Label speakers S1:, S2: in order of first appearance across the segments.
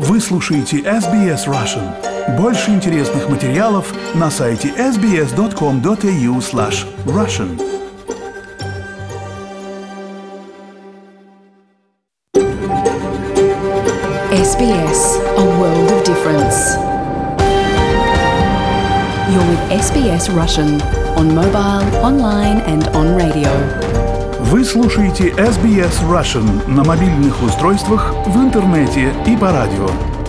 S1: Вы слушаете SBS Russian. Больше интересных материалов на сайте sbs.com.au/russian.
S2: SBS, a world of difference. You're with SBS Russian on mobile, online and on radio.
S1: Вы слушаете SBS Russian на мобильных устройствах, в интернете и по радио.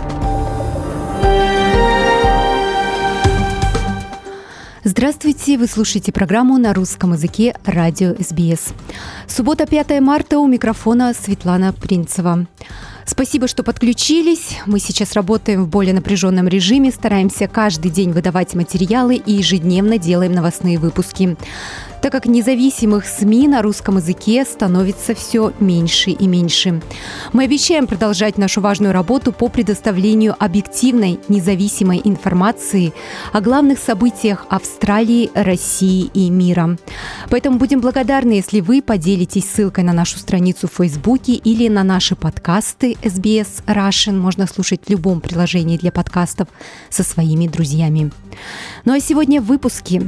S3: Здравствуйте, вы слушаете программу на русском языке «Радио СБС». Суббота, 5 марта, у микрофона Светлана Принцева. Спасибо, что подключились. Мы сейчас работаем в более напряженном режиме, стараемся каждый день выдавать материалы и ежедневно делаем новостные выпуски, так как независимых СМИ на русском языке становится все меньше и меньше. Мы обещаем продолжать нашу важную работу по предоставлению объективной, независимой информации о главных событиях Австралии, России и мира. Поэтому будем благодарны, если вы поделитесь ссылкой на нашу страницу в Фейсбуке или на наши подкасты SBS Russian. Можно слушать в любом приложении для подкастов со своими друзьями. Ну а сегодня в выпуске.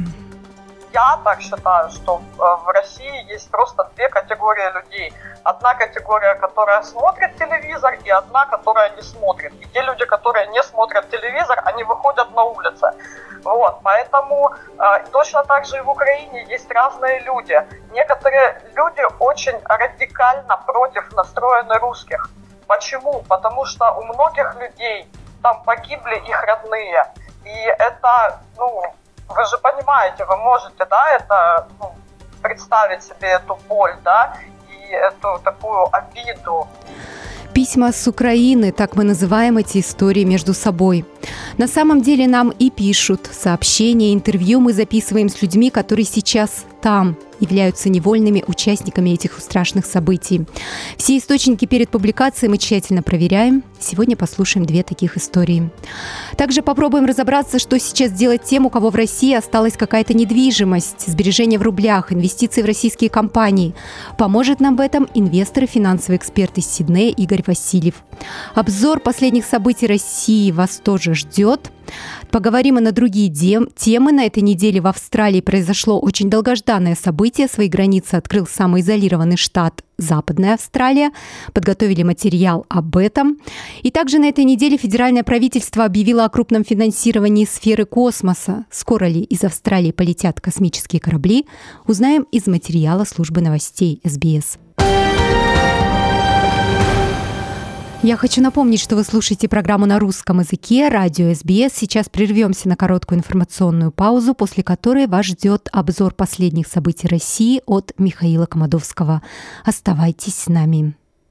S4: Я так считаю, что в России есть просто две категории людей. Одна категория, которая смотрит телевизор, и одна, которая не смотрит. И те люди, которые не смотрят телевизор, они выходят на улицы. Вот, поэтому точно так же и в Украине есть разные люди. Некоторые люди очень радикально против настроены русских. Почему? Потому что у многих людей там погибли их родные. И это, вы же понимаете, вы можете, это, представить себе эту боль, и эту такую обиду.
S3: Письма с Украины, так мы называем эти истории между собой. На самом деле нам и пишут сообщения, интервью мы записываем с людьми, которые сейчас там, являются невольными участниками этих страшных событий. Все источники перед публикацией мы тщательно проверяем. Сегодня послушаем две таких истории. Также попробуем разобраться, что сейчас делать тем, у кого в России осталась какая-то недвижимость, сбережения в рублях, инвестиции в российские компании. Поможет нам в этом инвестор и финансовый эксперт из Сиднея Игорь Васильев. Обзор последних событий России вас тоже ждет. Поговорим и на другие темы. На этой неделе в Австралии произошло очень долгожданное событие. Свои границы открыл самоизолированный штат Западная Австралия. Подготовили материал об этом. И также на этой неделе федеральное правительство объявило о крупном финансировании сферы космоса. Скоро ли из Австралии полетят космические корабли? Узнаем из материала службы новостей СБС. Я хочу напомнить, что вы слушаете программу на русском языке «Радио СБС». Сейчас прервемся на короткую информационную паузу, после которой вас ждет обзор последних событий России от Михаила Комадовского. Оставайтесь с нами.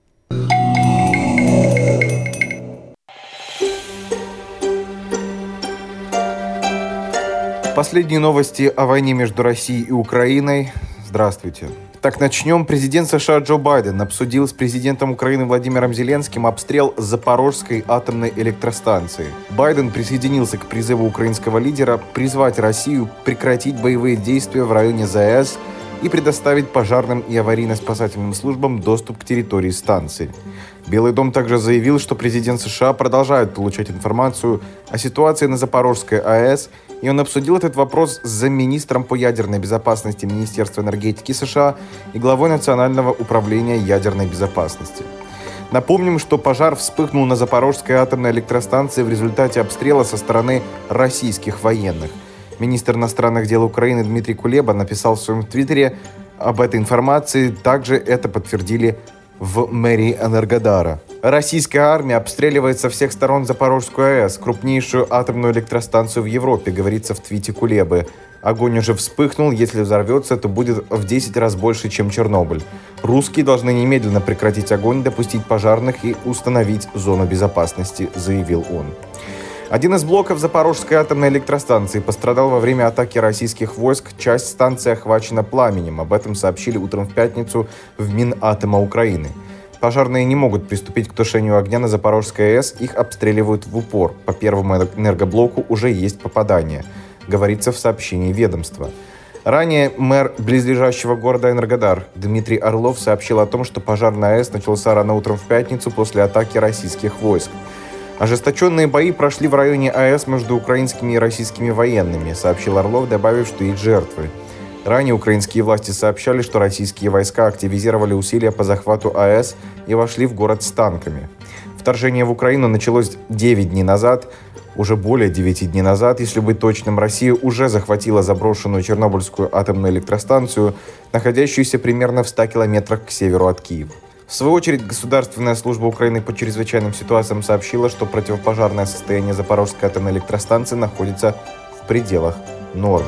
S5: Последние новости о войне между Россией и Украиной. Здравствуйте. Так, начнем. Президент США Джо Байден обсудил с президентом Украины Владимиром Зеленским обстрел Запорожской атомной электростанции. Байден присоединился к призыву украинского лидера призвать Россию прекратить боевые действия в районе ЗАЭС и предоставить пожарным и аварийно-спасательным службам доступ к территории станции. Белый дом также заявил, что президент США продолжает получать информацию о ситуации на Запорожской АЭС, и он обсудил этот вопрос с замминистром по ядерной безопасности Министерства энергетики США и главой Национального управления ядерной безопасности. Напомним, что пожар вспыхнул на Запорожской атомной электростанции в результате обстрела со стороны российских военных. Министр иностранных дел Украины Дмитрий Кулеба написал в своем твиттере об этой информации. Также это подтвердили в мэрии Энергодара. Российская армия обстреливает со всех сторон Запорожскую АЭС, крупнейшую атомную электростанцию в Европе, говорится в твите Кулебы. Огонь уже вспыхнул, если взорвется, то будет в 10 раз больше, чем Чернобыль. Русские должны немедленно прекратить огонь, допустить пожарных и установить зону безопасности, заявил он. Один из блоков Запорожской атомной электростанции пострадал во время атаки российских войск. Часть станции охвачена пламенем. Об этом сообщили утром в пятницу в Минатома Украины. Пожарные не могут приступить к тушению огня на Запорожской АЭС, их обстреливают в упор. По первому энергоблоку уже есть попадания, говорится в сообщении ведомства. Ранее мэр близлежащего города Энергодар Дмитрий Орлов сообщил о том, что пожар на АЭС начался рано утром в пятницу после атаки российских войск. Ожесточенные бои прошли в районе АЭС между украинскими и российскими военными, сообщил Орлов, добавив, что есть жертвы. Ранее украинские власти сообщали, что российские войска активизировали усилия по захвату АЭС и вошли в город с танками. Вторжение в Украину началось 9 дней назад. Уже более 9 дней назад, если быть точным, Россия уже захватила заброшенную Чернобыльскую атомную электростанцию, находящуюся примерно в 100 километрах к северу от Киева. В свою очередь, Государственная служба Украины по чрезвычайным ситуациям сообщила, что противопожарное состояние Запорожской атомной электростанции находится в пределах нормы.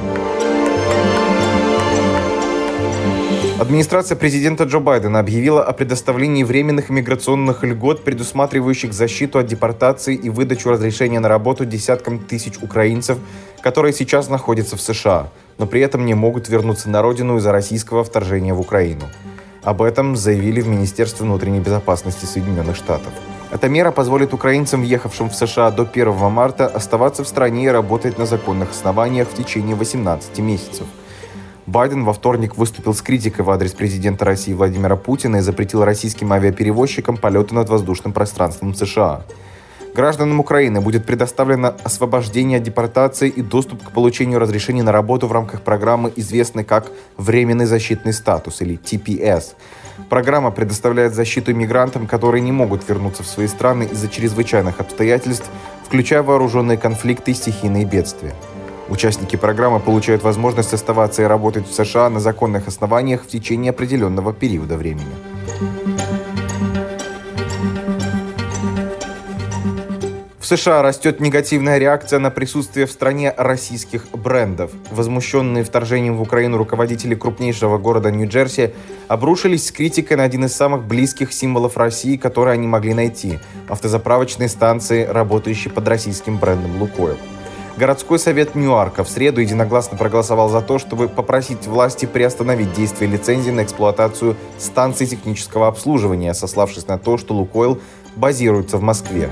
S5: Администрация президента Джо Байдена объявила о предоставлении временных миграционных льгот, предусматривающих защиту от депортации и выдачу разрешения на работу десяткам тысяч украинцев, которые сейчас находятся в США, но при этом не могут вернуться на родину из-за российского вторжения в Украину. Об этом заявили в Министерстве внутренней безопасности Соединенных Штатов. Эта мера позволит украинцам, въехавшим в США до 1 марта, оставаться в стране и работать на законных основаниях в течение 18 месяцев. Байден во вторник выступил с критикой в адрес президента России Владимира Путина и запретил российским авиаперевозчикам полеты над воздушным пространством США. Гражданам Украины будет предоставлено освобождение от депортации и доступ к получению разрешений на работу в рамках программы, известной как «Временный защитный статус» или TPS. Программа предоставляет защиту иммигрантам, которые не могут вернуться в свои страны из-за чрезвычайных обстоятельств, включая вооруженные конфликты и стихийные бедствия. Участники программы получают возможность оставаться и работать в США на законных основаниях в течение определенного периода времени. В США растет негативная реакция на присутствие в стране российских брендов. Возмущенные вторжением в Украину руководители крупнейшего города Нью-Джерси обрушились с критикой на один из самых близких символов России, который они могли найти – автозаправочные станции, работающие под российским брендом «Лукойл». Городской совет Ньюарка в среду единогласно проголосовал за то, чтобы попросить власти приостановить действие лицензии на эксплуатацию станций технического обслуживания, сославшись на то, что «Лукойл» базируется в Москве.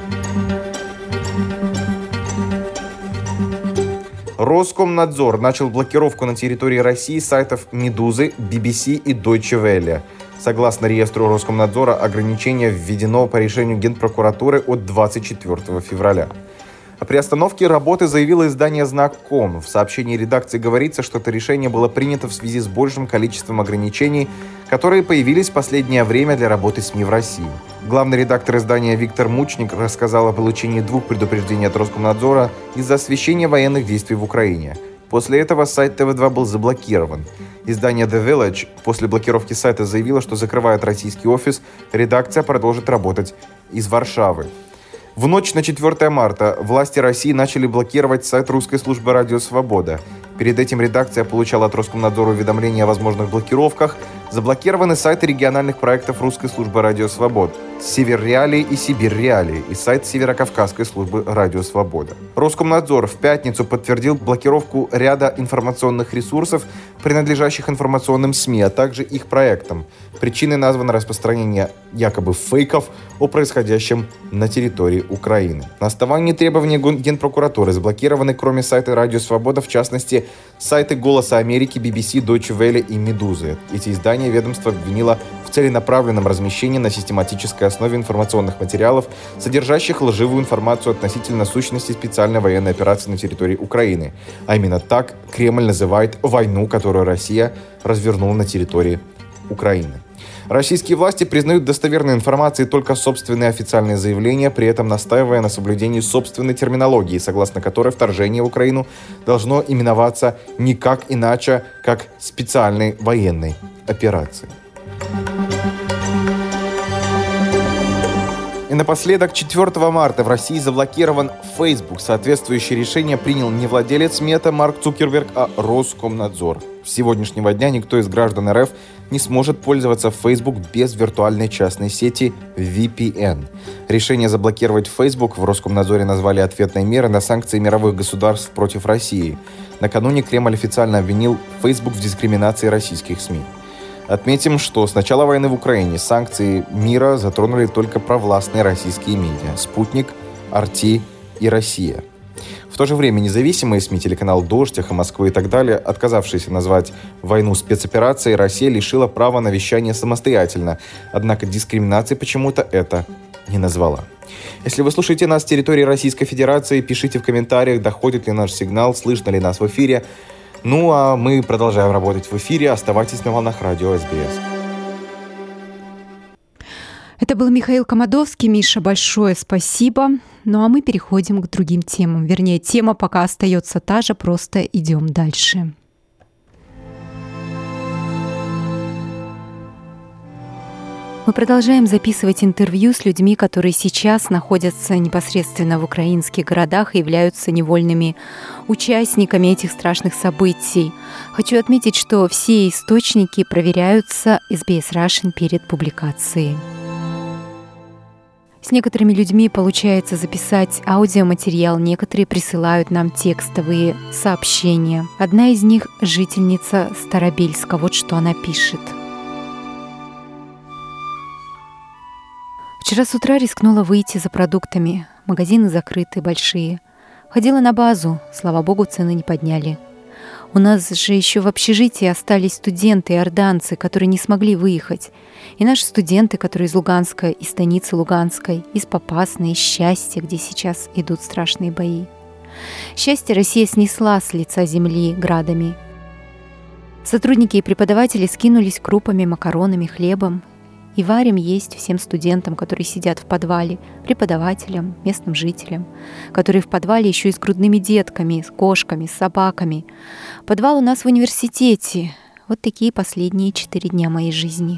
S5: Роскомнадзор начал блокировку на территории России сайтов «Медузы», BBC и Deutsche Welle. Согласно реестру Роскомнадзора, ограничение введено по решению Генпрокуратуры от 24 февраля. О приостановке работы заявило издание «Знак.ком». В сообщении редакции говорится, что это решение было принято в связи с большим количеством ограничений, которые появились в последнее время для работы СМИ в России. Главный редактор издания Виктор Мучник рассказал о получении 2 предупреждений от Роскомнадзора из-за освещения военных действий в Украине. После этого сайт ТВ2 был заблокирован. Издание The Village после блокировки сайта заявило, что закрывает российский офис, редакция продолжит работать из Варшавы. В ночь на 4 марта власти России начали блокировать сайт русской службы «Радио Свобода». Перед этим редакция получала от Роскомнадзора уведомления о возможных блокировках. Заблокированы сайты региональных проектов русской службы «Радио Свобода» «Север Реалии» и «Сибирь Реалии» и сайт Северокавказской службы «Радио Свобода». Роскомнадзор в пятницу подтвердил блокировку ряда информационных ресурсов, принадлежащих информационным СМИ, а также их проектам. Причиной названо распространение якобы фейков о происходящем на территории Украины. На основании требований Генпрокуратуры заблокированы, кроме сайта «Радио Свобода», в частности, сайты «Голоса Америки», BBC, Deutsche Welle и «Медузы». Эти издания ведомство обвинило в целенаправленном размещении на систематической основе информационных материалов, содержащих лживую информацию относительно сущности специальной военной операции на территории Украины. А именно так Кремль называет войну, которую Россия развернула на территории Украины. Российские власти признают достоверной информацией только собственные официальные заявления, при этом настаивая на соблюдении собственной терминологии, согласно которой вторжение в Украину должно именоваться никак иначе, как специальной военной операцией. И напоследок, 4 марта в России заблокирован Facebook. Соответствующее решение принял не владелец Мета Марк Цукерберг, а Роскомнадзор. С сегодняшнего дня никто из граждан РФ не сможет пользоваться Facebook без виртуальной частной сети VPN. Решение заблокировать Facebook в Роскомнадзоре назвали ответной мерой на санкции мировых государств против России. Накануне Кремль официально обвинил Facebook в дискриминации российских СМИ. Отметим, что с начала войны в Украине санкции мира затронули только провластные российские медиа – «Спутник», «RT» и «Россия». В то же время независимые СМИ, телеканал «Дождь», «Эхо Москвы» и так далее, отказавшиеся назвать войну спецоперацией, Россия лишила права на вещание самостоятельно, однако дискриминации почему-то это не назвала. Если вы слушаете нас с территории Российской Федерации, пишите в комментариях, доходит ли наш сигнал, слышно ли нас в эфире. Ну а мы продолжаем работать в эфире. Оставайтесь на волнах радио СБС.
S3: Это был Михаил Комадовский. Миша, большое спасибо. Ну а мы переходим к другим темам. Вернее, тема пока остается та же, просто идем дальше. Мы продолжаем записывать интервью с людьми, которые сейчас находятся непосредственно в украинских городах и являются невольными участниками этих страшных событий. Хочу отметить, что все источники проверяются SBS Russian перед публикацией. С некоторыми людьми получается записать аудиоматериал, некоторые присылают нам текстовые сообщения. Одна из них — жительница Старобельска. Вот что она пишет. Вчера с утра рискнула выйти за продуктами. Магазины закрыты, большие. Ходила на базу, слава богу, цены не подняли. У нас же еще в общежитии остались студенты иорданцы, которые не смогли выехать. И наши студенты, которые из Луганска, из станицы Луганской, из Попасной, из Счастья, где сейчас идут страшные бои. Счастье Россия снесла с лица земли градами. Сотрудники и преподаватели скинулись крупами, макаронами, хлебом. И варим есть всем студентам, которые сидят в подвале, преподавателям, местным жителям, которые в подвале еще и с грудными детками, с кошками, с собаками. Подвал у нас в университете. Вот такие последние 4 дня моей жизни.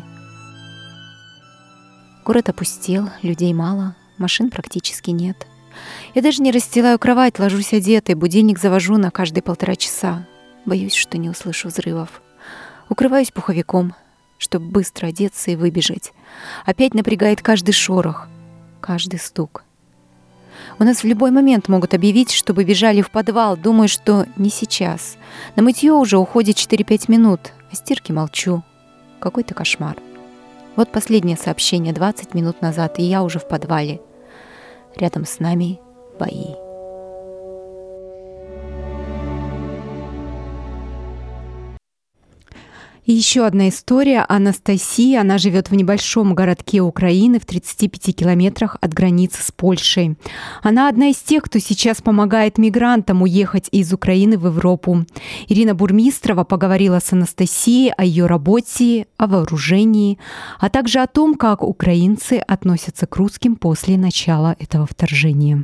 S3: Город опустел, людей мало, машин практически нет. Я даже не расстилаю кровать, ложусь одетой, будильник завожу на каждые 1,5 часа. Боюсь, что не услышу взрывов. Укрываюсь пуховиком, чтобы быстро одеться и выбежать. Опять напрягает каждый шорох, каждый стук. У нас в любой момент могут объявить, чтобы бежали в подвал. Думаю, что не сейчас. На мытье уже уходит 4-5 минут, о стирке молчу. Какой-то кошмар. Вот последнее сообщение 20 минут назад, и я уже в подвале. Рядом с нами бои. И еще одна история. Анастасия, она живет в небольшом городке Украины в 35 километрах от границы с Польшей. Она одна из тех, кто сейчас помогает мигрантам уехать из Украины в Европу. Ирина Бурмистрова поговорила с Анастасией о ее работе, о вооружении, а также о том, как украинцы относятся к русским после начала этого вторжения.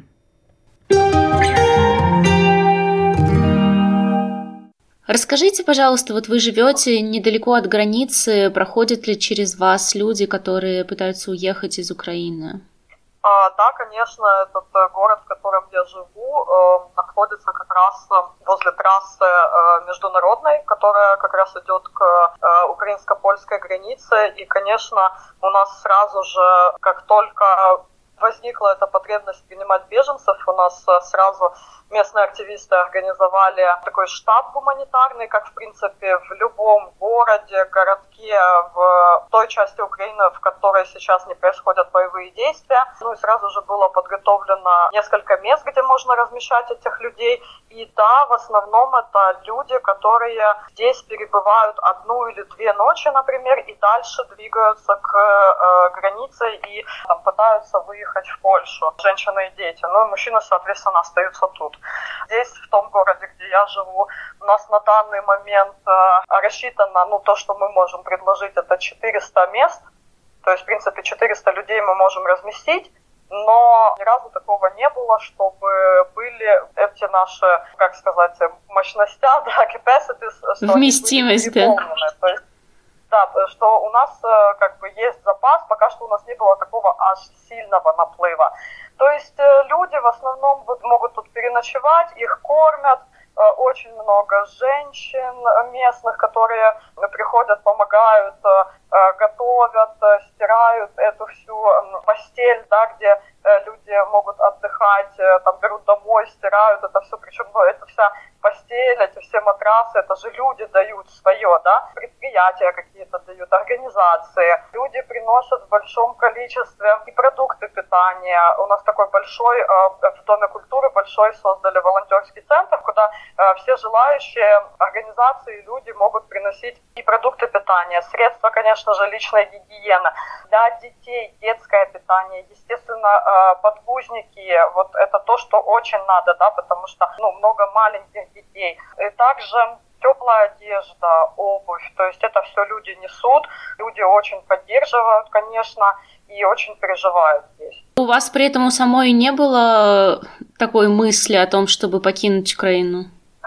S6: Расскажите, пожалуйста, вот вы живете недалеко от границы, проходят ли через вас люди, которые пытаются уехать из Украины?
S4: Да, конечно, этот город, в котором я живу, находится как раз возле трассы международной, которая как раз идет к украинско-польской границе. И, конечно, у нас сразу же, как только возникла эта потребность принимать беженцев, у нас сразу местные активисты организовали такой штаб гуманитарный, как, в принципе, в любом городе, городке, в той части Украины, в которой сейчас не происходят боевые действия. Ну и сразу же было подготовлено несколько мест, где можно размещать этих людей. И да, в основном это люди, которые здесь перебывают 1 или 2 ночи, например, и дальше двигаются к границе и пытаются выехать в Польшу. Женщины и дети. Ну и мужчины, соответственно, остаются тут. Здесь, в том городе, где я живу, у нас на данный момент рассчитано, то, что мы можем предложить, это 400 мест. То есть, в принципе, 400 людей мы можем разместить. Но ни разу такого не было, чтобы были эти наши, как сказать, мощности, да, capacities, что
S6: вместимость,
S4: они были переполнены. То есть, да, что у нас как бы есть запас, пока что у нас не было такого аж сильного наплыва. То есть люди в основном могут тут переночевать, их кормят, очень много женщин местных, которые приходят, помогают, готовят, стирают эту всю постель, да, где люди могут отдыхать, там берут домой, стирают это все, причем это вся постель, эти все матрасы, это же люди дают свое, да, предприятия какие-то дают, организации. Люди приносят приносят в большом количестве и продукты питания. У нас такой большой, в Доме культуры большой создали волонтерский центр, куда все желающие организации, люди могут приносить и продукты питания, средства, конечно же, личной гигиены. Для детей детское питание, естественно, подгузники, вот это то, что очень надо, да, потому что много маленьких детей. И также теплая одежда, обувь, то есть это все люди несут, люди очень поддерживают, конечно, и очень переживают здесь.
S6: У вас при этом у самой не было такой мысли о том, чтобы покинуть Украину?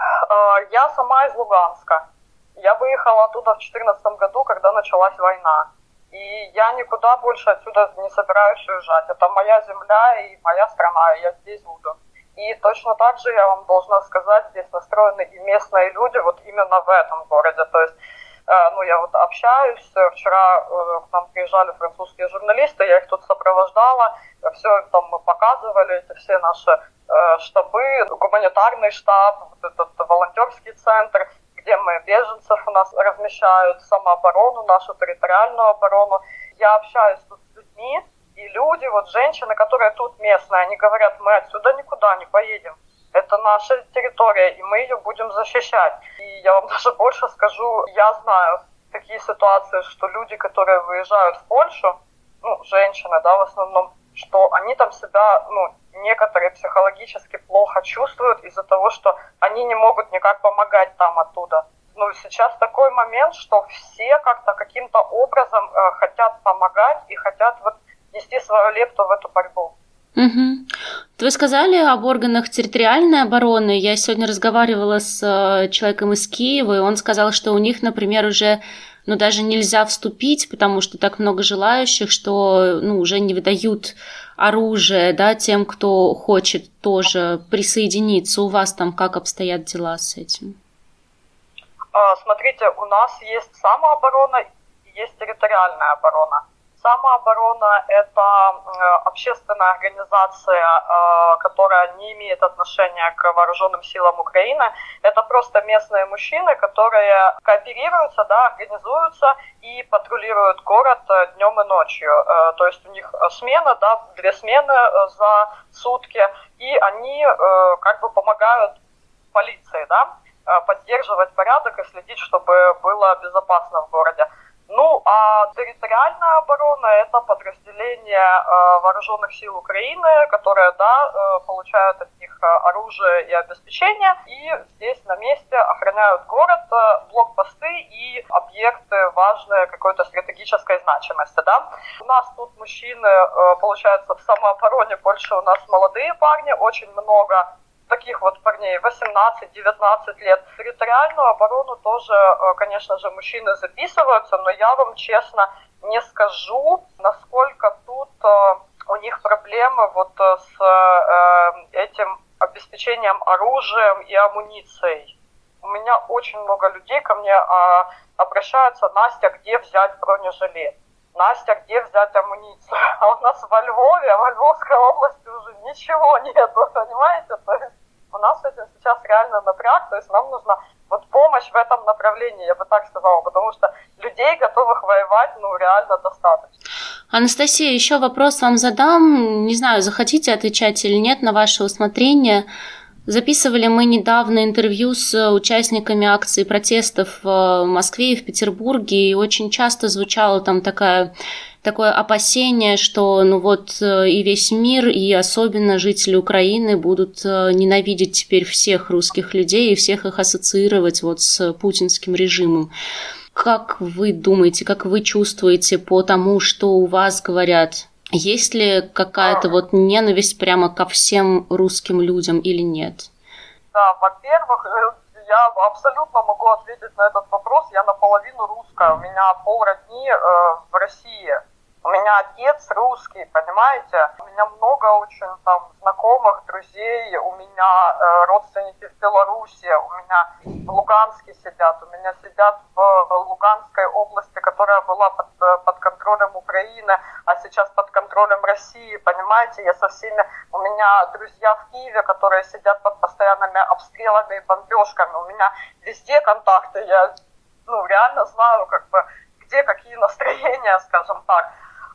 S4: Я сама из Луганска. Я выехала оттуда в 2014 году, когда началась война. И я никуда больше отсюда не собираюсь уезжать. Это моя земля и моя страна, и я здесь буду. И точно так же, я вам должна сказать, здесь настроены и местные люди вот именно в этом городе. То есть, я вот общаюсь, вчера к нам приезжали французские журналисты, я их тут сопровождала, все там мы показывали, эти все наши штабы, гуманитарный штаб, вот этот волонтерский центр, где мы беженцев у нас размещают, самооборону, нашу территориальную оборону. Я общаюсь тут с людьми, и люди, вот женщины, которые тут местные, они говорят, мы отсюда никуда не поедем. Это наша территория, и мы ее будем защищать. И я вам даже больше скажу, я знаю такие ситуации, что люди, которые выезжают в Польшу, женщины, да, в основном, что они там себя, некоторые психологически плохо чувствуют из-за того, что они не могут никак помогать там оттуда. Сейчас такой момент, что все как-то каким-то образом хотят помогать и хотят нести свою лепту в эту борьбу.
S6: Угу. Вы сказали об органах территориальной обороны. Я сегодня разговаривала с человеком из Киева, и он сказал, что у них, например, уже даже нельзя вступить, потому что так много желающих, что уже не выдают оружие, да, тем, кто хочет тоже присоединиться. У вас там как обстоят дела с этим?
S4: Смотрите, у нас есть самооборона и есть территориальная оборона. Самооборона – это общественная организация, которая не имеет отношения к вооруженным силам Украины. Это просто местные мужчины, которые кооперируются, да, организуются и патрулируют город днем и ночью. То есть у них смена, да, 2 смены за сутки, и они помогают полиции, да, поддерживать порядок и следить, чтобы было безопасно в городе. А территориальная оборона – это подразделение вооруженных сил Украины, которые, да, получают от них оружие и обеспечение, и здесь на месте охраняют город, блокпосты и объекты важные какой-то стратегической значимости, да. У нас тут мужчины, получается, в самообороне больше у нас молодые парни, очень много таких вот парней, 18-19 лет. В территориальную оборону тоже, конечно же, мужчины записываются, но я вам честно не скажу, насколько тут у них проблемы с этим обеспечением оружием и амуницией. У меня очень много людей ко мне обращаются: Настя, где взять бронежилет? Настя, где взять амуницию? А у нас во Львове, во Львовской области уже ничего нету, понимаете? То есть у нас с этим сейчас реально напряг, то есть нам нужна помощь в этом направлении, я бы так сказала, потому что людей, готовых воевать, реально достаточно.
S6: Анастасия, еще вопрос вам задам, не знаю, захотите отвечать или нет, на ваше усмотрение. Записывали мы недавно интервью с участниками акций протестов в Москве и в Петербурге, и очень часто звучало там такое опасение, что и весь мир, и особенно жители Украины будут ненавидеть теперь всех русских людей и всех их ассоциировать с путинским режимом. Как вы думаете, как вы чувствуете по тому, что у вас говорят? Есть ли какая-то ненависть прямо ко всем русским людям или нет?
S4: Да, во-первых, я абсолютно могу ответить на этот вопрос. Я наполовину русская, у меня полродни в России. У меня отец русский, понимаете? У меня много очень знакомых, друзей, у меня родственники в Беларуси, у меня в Луганске сидят, у меня сидят в Луганской области, которая была под контролем Украины, а сейчас под контролем России, понимаете? Я со всеми, у меня друзья в Киеве, которые сидят под постоянными обстрелами и бомбежками, у меня везде контакты, я реально знаю, где какие настроения, скажем так.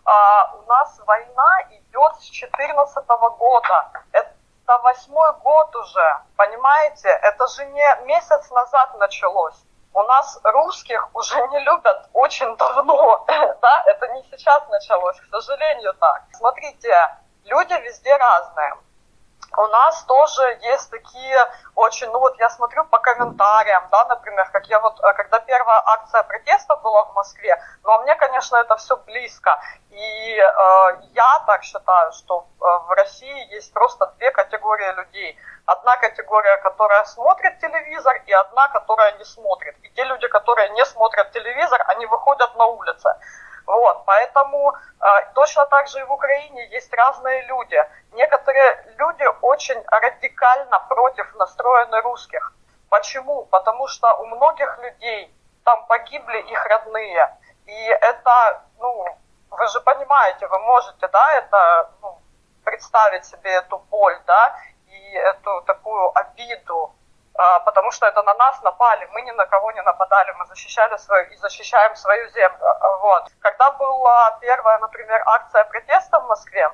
S4: у нас война идет с 2014 года. Это 8-й год уже, понимаете? Это же не месяц назад началось. У нас русских уже не любят очень давно, да? Это не сейчас началось, к сожалению, так. Смотрите, люди везде разные. У нас тоже есть такие очень, я смотрю по комментариям, да, например, когда первая акция протеста была в Москве, мне, конечно, это все близко. И я так считаю, что в России есть просто две категории людей. Одна категория, которая смотрит телевизор, и одна, которая не смотрит. И те люди, которые не смотрят телевизор, они выходят на улицы. Поэтому точно так же и в Украине есть разные люди. Некоторые люди очень радикально против настроены русских. Почему? Потому что у многих людей там погибли их родные. И это, вы же понимаете, вы можете, да, это, представить себе эту боль, да, и эту такую обиду. Потому что это на нас напали, мы ни на кого не нападали, мы защищали свою и защищаем свою землю. Когда была первая, например, акция протеста в Москве,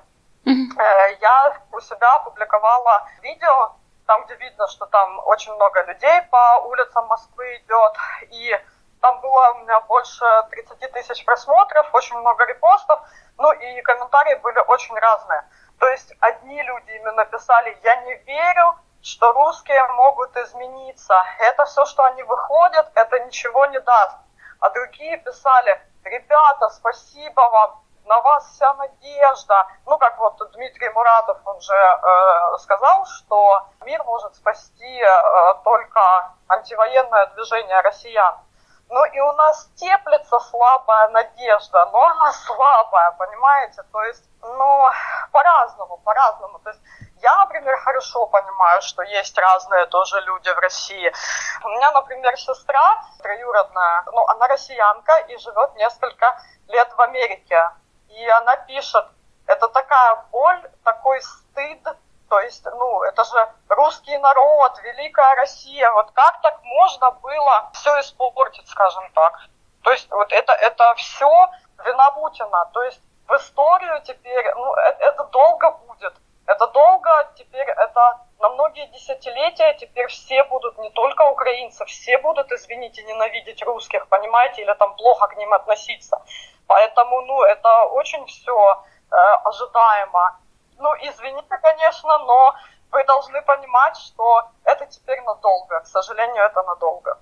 S4: я у себя опубликовала видео, там, где видно, что там очень много людей по улицам Москвы идет, и там было у меня больше 30 тысяч просмотров, очень много репостов, и комментарии были очень разные. То есть одни люди именно писали: «Я не верю, что русские могут измениться. Это все, что они выходят, это ничего не даст». А другие писали: «Ребята, спасибо вам, на вас вся надежда». Как Дмитрий Муратов, он же сказал, что мир может спасти только антивоенное движение россиян. И у нас теплится слабая надежда, но она слабая, понимаете? То есть, по-разному. То есть, я, например, хорошо понимаю, что есть разные тоже люди в России. У меня, например, сестра троюродная, она россиянка и живет несколько лет в Америке. И она пишет: это такая боль, такой стыд. То есть, это же русский народ, великая Россия. Как так можно было все испортить, скажем так? То есть, это все вина Путина. То есть, в историю теперь, это долго будет. Это долго, теперь это на многие десятилетия, теперь все будут, не только украинцы, все будут, извините, ненавидеть русских, понимаете, или там плохо к ним относиться. Поэтому, это очень все ожидаемо. Извините, конечно, но вы должны понимать, что это теперь надолго. К сожалению, это надолго.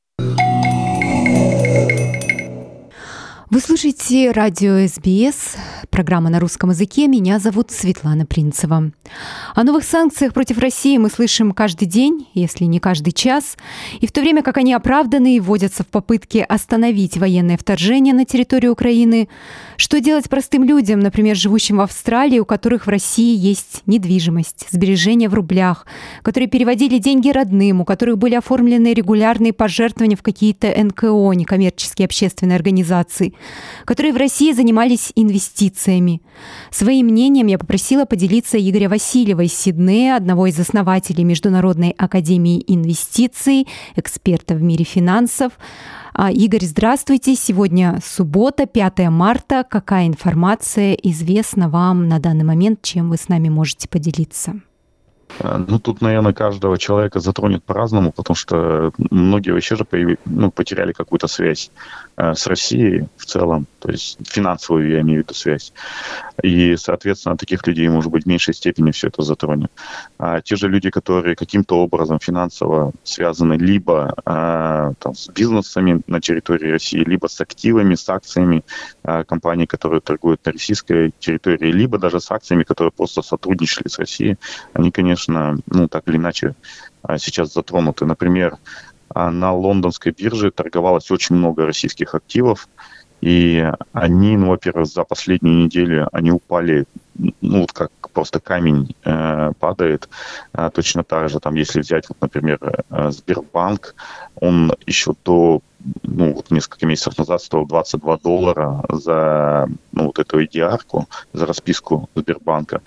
S3: Вы слушаете радио СБС, программа на русском языке. Меня зовут Светлана Принцева. О новых санкциях против России мы слышим каждый день, если не каждый час. И в то время как они оправданы и вводятся в попытке остановить военное вторжение на территорию Украины, что делать простым людям, например, живущим в Австралии, у которых в России есть недвижимость, сбережения в рублях, которые переводили деньги родным, у которых были оформлены регулярные пожертвования в какие-то НКО, некоммерческие общественные организации, которые в России занимались инвестициями. Своим мнением я попросила поделиться Игоря Васильева из Сиднея, одного из основателей Международной академии инвестиций, эксперта в мире финансов. Игорь, здравствуйте. Сегодня суббота, 5 марта. Какая информация известна вам на данный момент, чем вы с нами можете поделиться?
S7: Тут, наверное, каждого человека затронет по-разному, потому что многие вообще же потеряли какую-то связь с Россией в целом, то есть финансовую, я имею в виду, связь. И, соответственно, таких людей, может быть, в меньшей степени все это затронет. А те же люди, которые каким-то образом финансово связаны либо с бизнесами на территории России, либо с активами, с акциями компаний, которые торгуют на российской территории, либо даже с акциями, которые просто сотрудничали с Россией, они, конечно, так или иначе сейчас затронуты. Например, на лондонской бирже торговалось очень много российских активов, и они, во-первых, за последнюю неделю они упали, как просто камень падает. Точно так же, если взять, например, Сбербанк, он еще до ну, вот несколько месяцев назад стоил $22 за, ну, вот эту EDR-ку, за расписку Сбербанка.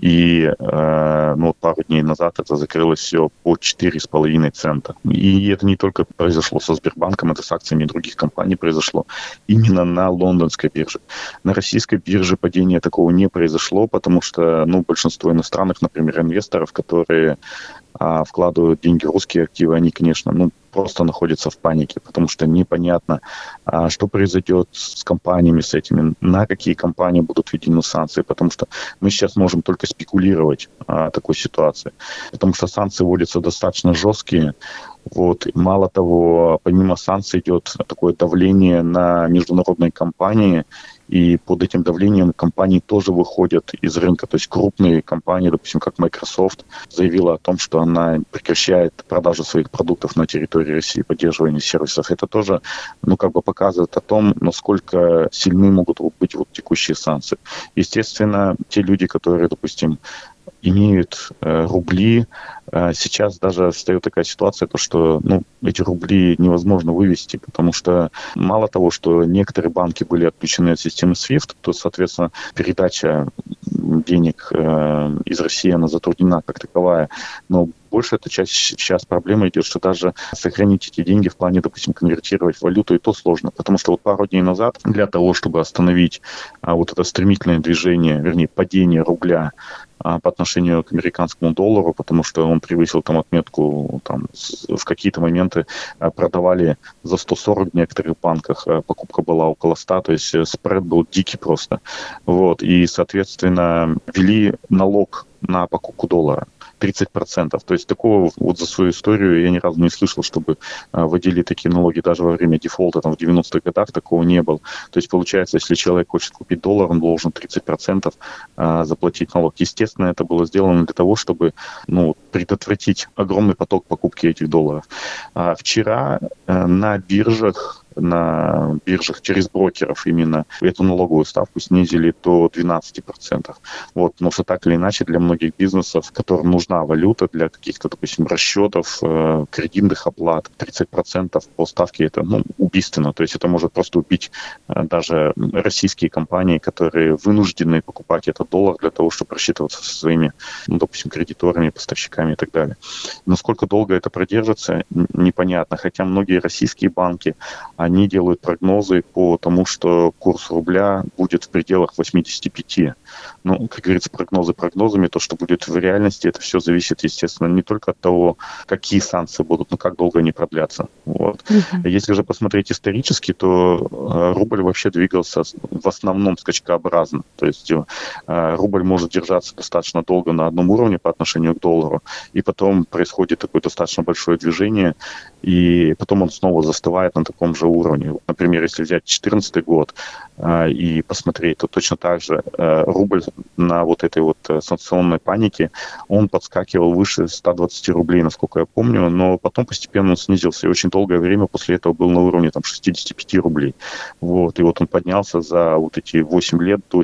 S7: И ну, пару дней назад это закрылось все по 4,5 цента. И это не только произошло со Сбербанком, это с акциями других компаний произошло. Именно на лондонской бирже. На российской бирже падения такого не произошло, потому что, ну, большинство иностранных, например, инвесторов, которые вкладывают деньги в русские активы, они, конечно, ну, просто находятся в панике, потому что непонятно, что произойдет с компаниями, с этими, на какие компании будут введены санкции, потому что мы сейчас можем только спекулировать о такой ситуации, потому что санкции вводятся достаточно жесткие. Вот. Мало того, помимо санкций идет такое давление на международные компании, и под этим давлением компании тоже выходят из рынка. То есть крупные компании, допустим, как Microsoft, заявила о том, что она прекращает продажу своих продуктов на территории России, поддерживание сервисов. Это тоже, ну, как бы показывает о том, насколько сильны могут быть вот текущие санкции. Естественно, те люди, которые, допустим, имеют рубли, сейчас даже встает такая ситуация, то, что, ну, эти рубли невозможно вывести, потому что мало того, что некоторые банки были отключены от системы SWIFT, то, соответственно, передача денег из России, она затруднена как таковая, но больше эта часть сейчас проблема идет, что даже сохранить эти деньги в плане, допустим, конвертировать в валюту, и то сложно, потому что вот пару дней назад для того, чтобы остановить вот это стремительное движение, вернее, падение рубля по отношению к американскому доллару, потому что он превысил там отметку, там, в какие-то моменты продавали за 140 в некоторых банках, покупка была около 100, то есть спред был дикий просто. Вот, и, соответственно, ввели налог на покупку доллара. 30%. То есть такого вот за свою историю я ни разу не слышал, чтобы вводили такие налоги даже во время дефолта там, в 90-х годах, такого не было. То есть получается, если человек хочет купить доллар, он должен 30% заплатить налог. Естественно, это было сделано для того, чтобы, ну, предотвратить огромный поток покупки этих долларов. Вчера на биржах через брокеров именно эту налоговую ставку снизили до 12%. Вот, потому что так или иначе для многих бизнесов, которым нужна валюта для каких-то, допустим, расчетов, кредитных оплат, 30% по ставке это, ну, убийственно. То есть это может просто убить даже российские компании, которые вынуждены покупать этот доллар для того, чтобы рассчитываться со своими, ну, допустим, кредиторами, поставщиками и так далее. Насколько долго это продержится, непонятно. Хотя многие российские банки, они делают прогнозы по тому, что курс рубля будет в пределах 85. Ну, как говорится, прогнозы прогнозами, то, что будет в реальности, это все зависит, естественно, не только от того, какие санкции будут, но как долго они продлятся. Вот. Если же посмотреть исторически, то рубль вообще двигался в основном скачкообразно. То есть рубль может держаться достаточно долго на одном уровне по отношению к доллару, и потом происходит такое достаточно большое движение, и потом он снова застывает на таком же уровне. Например, если взять 2014 год и посмотреть, то точно так же рубль на вот этой вот санкционной панике, он подскакивал выше 120 рублей, насколько я помню, но потом постепенно он снизился, и очень долгое время после этого был на уровне там 65 рублей. Вот, и вот он поднялся за вот эти 8 лет до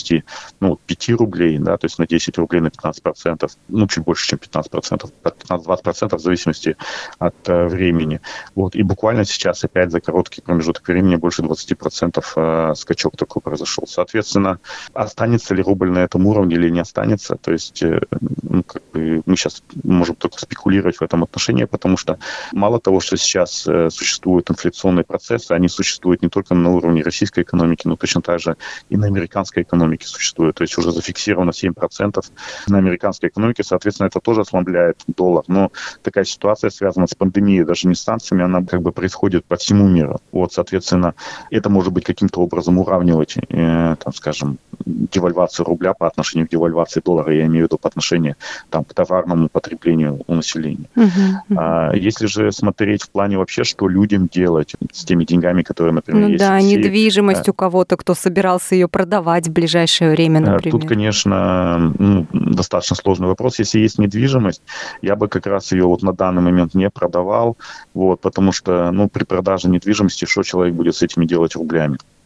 S7: 75 рублей, да, то есть на 10 рублей на 15%, ну, чуть больше, чем 15%, 15-20% в зависимости от времени. Вот, и буквально сейчас опять за короткий промежуток времени больше 20% скачок такой произошел. Соответственно, останется ли рубль на этом уровне или не останется, то есть, ну, как бы мы сейчас можем только спекулировать в этом отношении, потому что мало того, что сейчас существуют инфляционные процессы, они существуют не только на уровне российской экономики, но точно так же и на американской экономике существуют. То есть уже зафиксировано 7% на американской экономике, соответственно, это тоже ослабляет доллар. Но такая ситуация связана с пандемией, даже не с санкциями, она как бы происходит по всему миру. Вот, соответственно, это может быть каким-то образом уравнивать, там, скажем, девальвацию рубля по отношению к девальвации доллара, я имею в виду по отношению там, к товарному потреблению у населения. Если же смотреть в плане вообще, что людям делать с теми деньгами, которые, например, есть в России,
S3: недвижимость у кого-то, кто собирался ее продавать в ближайшее время, например.
S7: Тут, конечно, достаточно сложный вопрос. Если есть недвижимость, я бы как раз ее вот на данный момент не продавал, вот, потому что, ну, при продаже недвижимости, что человек будет с этими делать рублями?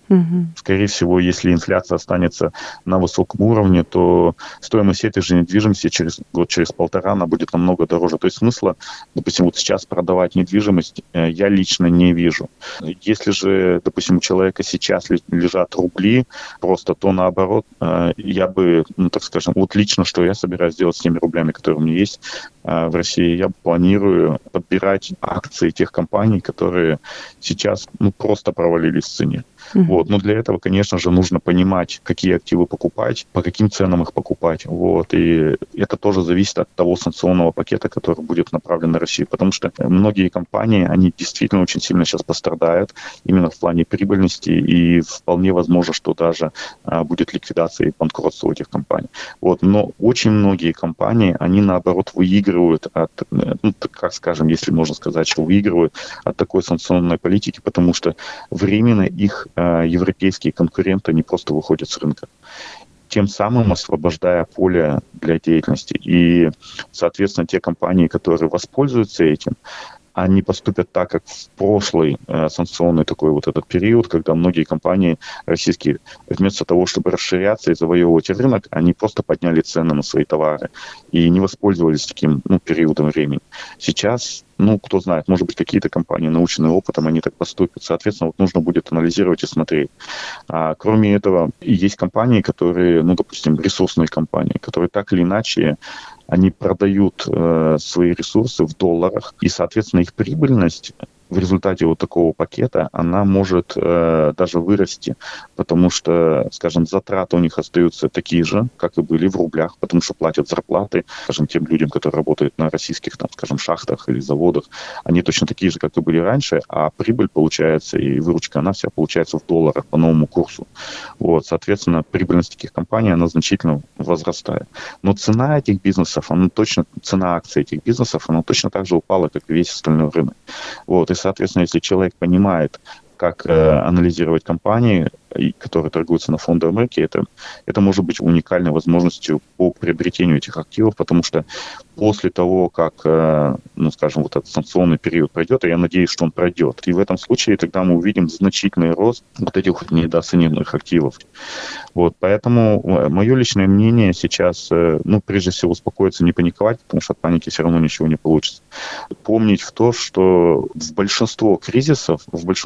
S7: Скорее всего, если инфляция останется на высоком уровне, то стоимость этой же недвижимости через год, через полтора, она будет намного дороже. То есть смысла, допустим, вот сейчас продавать недвижимость я лично не вижу. Если же, допустим, у человека сейчас лежат рубли, просто то наоборот, я бы, так скажем, вот лично, что я собираюсь делать с теми рублями, которые у меня есть в России, я планирую подбирать акции тех компаний, которые сейчас просто провалились в цене. Вот. Но для этого, конечно же, нужно понимать, какие активы покупать, по каким ценам их покупать. Вот. И это тоже зависит от того санкционного пакета, который будет направлен на Россию. Потому что многие компании, они действительно очень сильно сейчас пострадают именно в плане прибыльности. И вполне возможно, что даже будет ликвидация и банкротство этих компаний. Вот. Но очень многие компании, они наоборот выигрывают от, как скажем, если можно сказать, что выигрывают от такой санкционной политики, потому что временно их европейские конкуренты не просто выходят с рынка, тем самым освобождая поле для деятельности. И, соответственно, те компании, которые воспользуются этим, они поступят так, как в прошлый санкционный такой вот этот период, когда многие компании российские, вместо того, чтобы расширяться и завоевывать рынок, они просто подняли цены на свои товары и не воспользовались таким периодом времени. Сейчас, кто знает, может быть, какие-то компании, наученные опытом, они так поступят. Соответственно, вот нужно будет анализировать и смотреть. Кроме этого, есть компании, которые, допустим, ресурсные компании, которые так или иначе они продают свои ресурсы в долларах, и, соответственно, их прибыльность в результате вот такого пакета, она может даже вырасти, потому что, скажем, затраты у них остаются такие же, как и были в рублях, потому что платят зарплаты, скажем, тем людям, которые работают на российских, шахтах или заводах, они точно такие же, как и были раньше, а прибыль получается и выручка, она вся получается в долларах по новому курсу. Вот, соответственно, прибыльность таких компаний, она значительно возрастает. Но цена этих бизнесов, цена акций этих бизнесов, она точно так же упала, как и весь остальной рынок. Вот, и, соответственно, если человек понимает, как анализировать компании, которые торгуются на фондовом рынке, это может быть уникальной возможностью по приобретению этих активов, потому что после того, как, скажем, вот этот санкционный период пройдет, и я надеюсь, что он пройдет, и в этом случае тогда мы увидим значительный рост вот этих вот недооцененных активов. Вот, поэтому мое личное мнение сейчас, прежде всего, успокоиться, не паниковать, потому что от паники все равно ничего не получится. Помнить в то, что в большинство кризисов,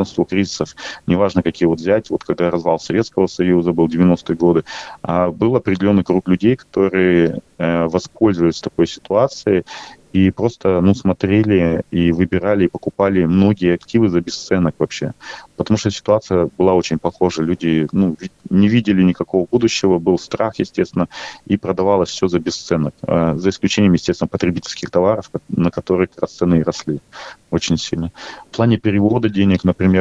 S7: неважно, какие вот взять, вот когда развал Советского Союза был 90-е годы, был определенный круг людей, которые воспользовались такой ситуацией и просто смотрели и выбирали, и покупали многие активы за бесценок вообще. Потому что ситуация была очень похожа. Люди не видели никакого будущего, был страх, естественно, и продавалось все за бесценок. За исключением, естественно, потребительских товаров, на которые как раз цены и росли очень сильно. В плане перевода денег, например,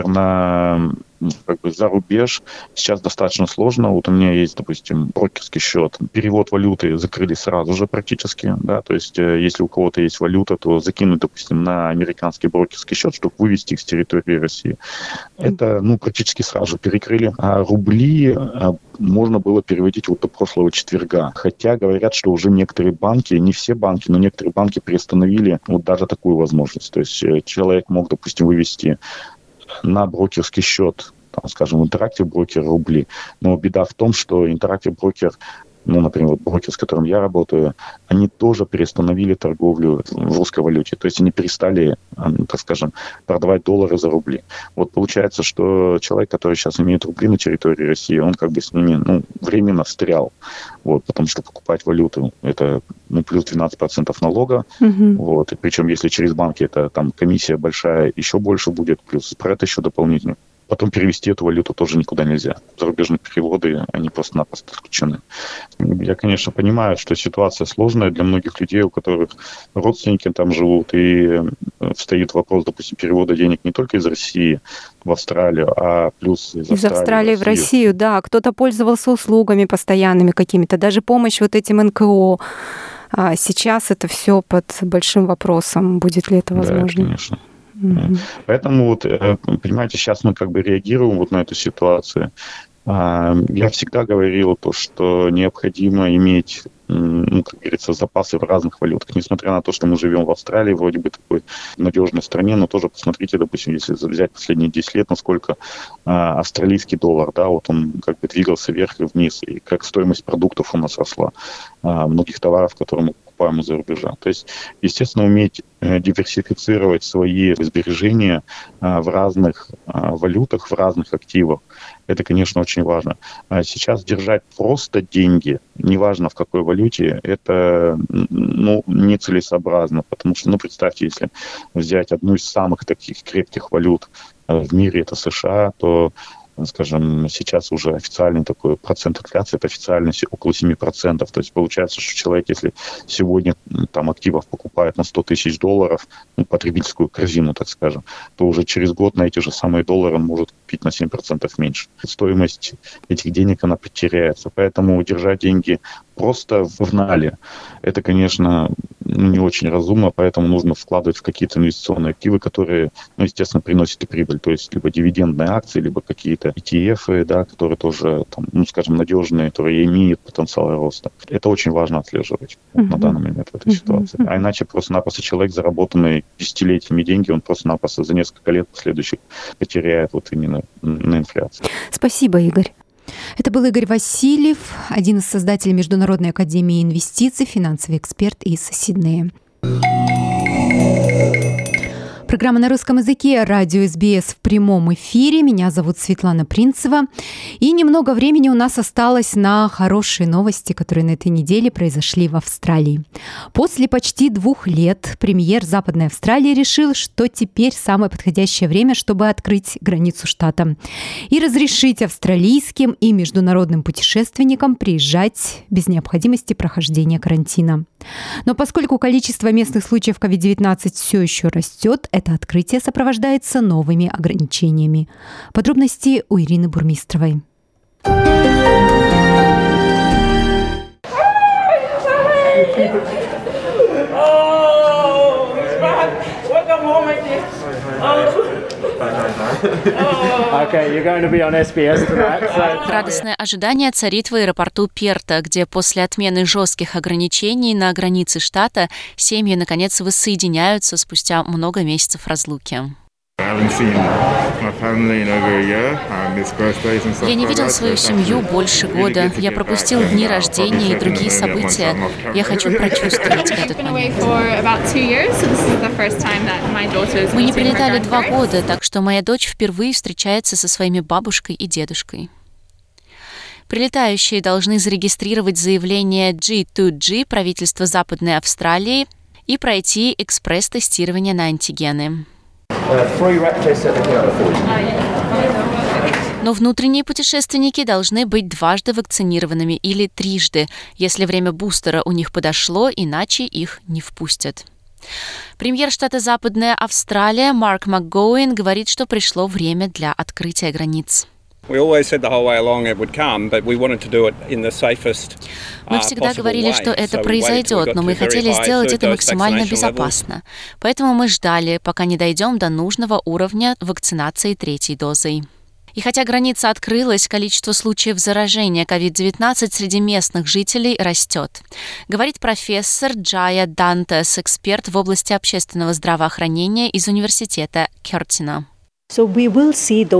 S7: за рубеж сейчас достаточно сложно. Вот у меня есть, допустим, брокерский счет. Перевод валюты закрыли сразу же практически. Да? То есть, если у кого-то есть валюта, то закинуть, допустим, на американский брокерский счет, чтобы вывести их с территории России. Это, практически сразу же перекрыли. А рубли можно было переводить вот до прошлого четверга. Хотя говорят, что уже некоторые банки, не все банки, но некоторые банки приостановили вот даже такую возможность. То есть человек мог, допустим, вывести на брокерский счет, скажем, Interactive Broker рубли. Но беда в том, что Interactive Broker, например, вот брокер, с которым я работаю, они тоже перестановили торговлю в русской валюте. То есть они перестали, так скажем, продавать доллары за рубли. Вот получается, что человек, который сейчас имеет рубли на территории России, он как бы с ними временно встрял. Вот, потому что покупать валюту — это плюс 12% налога. Вот, и причем если через банки, это там комиссия большая, еще больше будет, плюс спред еще дополнительный. Потом перевести эту валюту тоже никуда нельзя. Зарубежные переводы, они просто-напросто исключены. Я, конечно, понимаю, что ситуация сложная для многих людей, у которых родственники там живут, и встает вопрос, допустим, перевода денег не только из России в Австралию, а плюс из
S3: Австралии в Россию, да. Кто-то пользовался услугами постоянными какими-то, даже помощь вот этим НКО. А сейчас это все под большим вопросом, будет ли это возможно.
S7: Да, конечно. Поэтому, понимаете, сейчас мы как бы реагируем вот на эту ситуацию. Я всегда говорил то, что необходимо иметь, имеются запасы в разных валютах. Несмотря на то, что мы живем в Австралии, вроде бы такой надежной стране, но тоже посмотрите, допустим, если взять последние 10 лет, насколько австралийский доллар, да, вот он как бы двигался вверх и вниз, и как стоимость продуктов у нас росла, многих товаров, которые мы покупаем из-за рубежа. То есть, естественно, уметь диверсифицировать свои сбережения в разных валютах, в разных активах, это, конечно, очень важно. Сейчас держать просто деньги, неважно в какой валюте, это нецелесообразно, потому что, представьте, если взять одну из самых таких крепких валют в мире, это США, то, скажем, сейчас уже официальный такой процент инфляции, это официально около 7%. То есть получается, что человек, если сегодня там активов покупает на $100 000, потребительскую корзину, так скажем, то уже через год на эти же самые доллары он может купить на 7% меньше. Стоимость этих денег, она потеряется. Поэтому держать деньги просто в нале, это, конечно, не очень разумно, поэтому нужно вкладывать в какие-то инвестиционные активы, которые, естественно, приносят и прибыль. То есть либо дивидендные акции, либо какие-то ETF, да, которые тоже, скажем, надежные, которые имеют потенциал роста. Это очень важно отслеживать на данный момент в этой ситуации. А иначе просто-напросто человек, заработанный десятилетиями деньги, он просто-напросто за несколько лет последующих потеряет вот именно на инфляции.
S3: Спасибо, Игорь. Это был Игорь Васильев, один из создателей Международной академии инвестиций, финансовый эксперт из Сиднея. Программа на русском языке, радио СБС в прямом эфире. Меня зовут Светлана Принцева. И немного времени у нас осталось на хорошие новости, которые на этой неделе произошли в Австралии. После почти 2 лет премьер Западной Австралии решил, что теперь самое подходящее время, чтобы открыть границу штата и разрешить австралийским и международным путешественникам приезжать без необходимости прохождения карантина. Но поскольку количество местных случаев COVID-19 все еще растет, это открытие сопровождается новыми ограничениями. Подробности у Ирины Бурмистровой.
S6: Радостное ожидание царит в аэропорту Перта, где после отмены жестких ограничений на границе штата семьи наконец воссоединяются спустя много месяцев разлуки. Я не видел свою семью больше года. Я пропустил дни рождения и другие события. Я хочу прочувствовать этот момент. Мы не прилетали 2 года, так что моя дочь впервые встречается со своими бабушкой и дедушкой. Прилетающие должны зарегистрировать заявление G2G правительства Западной Австралии и пройти экспресс-тестирование на антигены. Но внутренние путешественники должны быть дважды вакцинированными или трижды, если время бустера у них подошло, иначе их не впустят. Премьер штата Западная Австралия Марк МакГоуэн говорит, что пришло время для открытия границ.
S8: Мы всегда
S6: говорили, что это произойдет, но мы хотели сделать это максимально безопасно. Поэтому мы ждали, пока не дойдем до нужного уровня вакцинации 3-й дозой. И хотя граница открылась, количество случаев заражения COVID-19 среди местных жителей растет. Говорит профессор Джая Дантес, эксперт в области общественного здравоохранения из университета Кёртина.
S9: Мы увидим,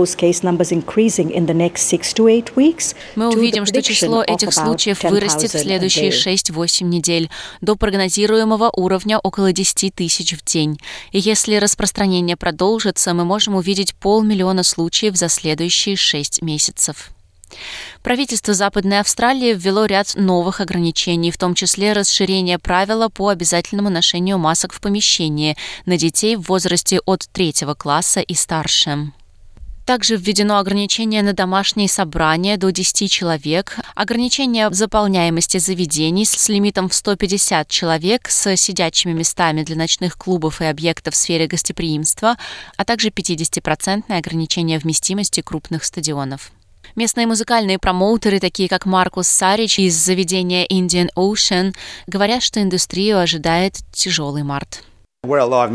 S6: что число этих случаев вырастет в следующие 6-8 недель до прогнозируемого уровня около 10 тысяч в день. И если распространение продолжится, мы можем увидеть 500 000 случаев за следующие 6 месяцев. Правительство Западной Австралии ввело ряд новых ограничений, в том числе расширение правила по обязательному ношению масок в помещении на детей в возрасте от 3 класса и старше. Также введено ограничение на домашние собрания до 10 человек, ограничение заполняемости заведений с лимитом в 150 человек с сидячими местами для ночных клубов и объектов в сфере гостеприимства, а также 50% ограничение вместимости крупных стадионов. Местные музыкальные промоутеры, такие как Маркус Сарич из заведения Indian Ocean, говорят, что индустрию ожидает тяжелый март.
S8: У нас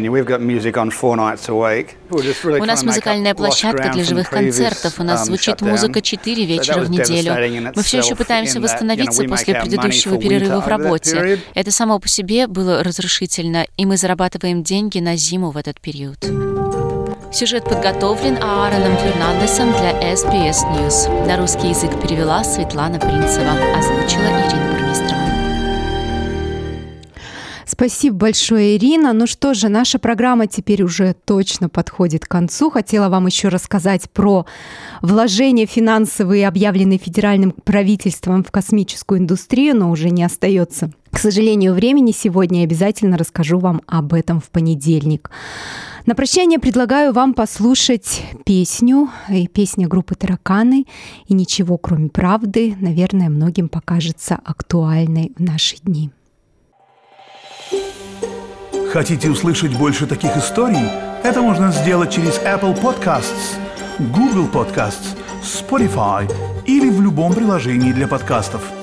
S9: музыкальная площадка для живых концертов. У нас звучит музыка 4 вечера в неделю. Мы все еще пытаемся восстановиться после предыдущего перерыва в работе. Это само по себе было разрушительно, и мы зарабатываем деньги на зиму в этот период. Сюжет подготовлен Аароном Фернандесом для SBS News. На русский язык перевела Светлана Принцева, озвучила Ирина Бурмистрова.
S3: Спасибо большое, Ирина. Ну что же, наша программа теперь уже точно подходит к концу. Хотела вам еще рассказать про вложения финансовые, объявленные федеральным правительством в космическую индустрию, но уже не остается, к сожалению, времени сегодня. Обязательно расскажу вам об этом в понедельник. На прощание предлагаю вам послушать песню. Песня группы «Тараканы» и «Ничего, кроме правды», наверное, многим покажется актуальной в наши дни.
S1: Хотите услышать больше таких историй? Это можно сделать через Apple Podcasts, Google Podcasts, Spotify или в любом приложении для подкастов.